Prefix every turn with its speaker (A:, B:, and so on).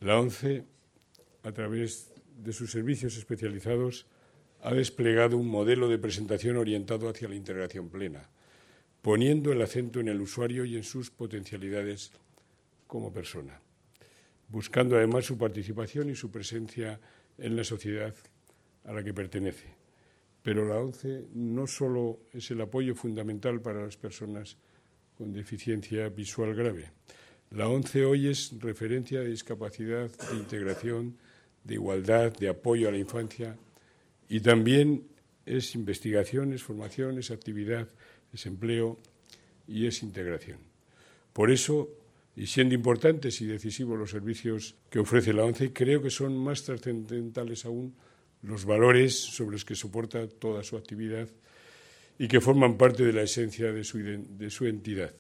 A: La ONCE, a través de sus servicios especializados, ha desplegado un modelo de presentación orientado hacia la integración plena, poniendo el acento en el usuario y en sus potencialidades como persona, buscando además su participación y su presencia en la sociedad a la que pertenece. Pero la ONCE no solo es el apoyo fundamental para las personas con deficiencia visual grave. La ONCE hoy es referencia de discapacidad, de integración, de igualdad, de apoyo a la infancia y también es investigación, es formación, es actividad, es empleo y es integración. Por eso, y siendo importantes y decisivos los servicios que ofrece la ONCE, creo que son más trascendentales aún los valores sobre los que soporta toda su actividad y que forman parte de la esencia de su entidad.